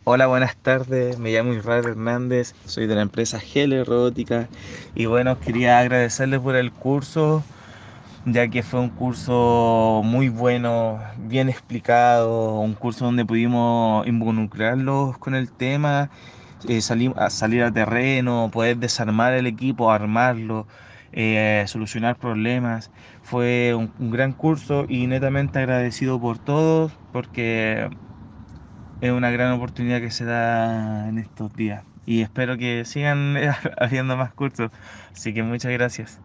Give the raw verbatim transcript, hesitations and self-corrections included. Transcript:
Hola, buenas tardes. Me llamo Israel Hernández, soy de la empresa Gele Robótica y bueno, quería agradecerles por el curso, ya que fue un curso muy bueno, bien explicado, un curso donde pudimos involucrarlos con el tema, eh, salir, a salir a terreno, poder desarmar el equipo, armarlo, eh, solucionar problemas. Fue un, un gran curso y netamente agradecido por todos, porque es una gran oportunidad que se da en estos días y espero que sigan habiendo más cursos. Así que muchas gracias.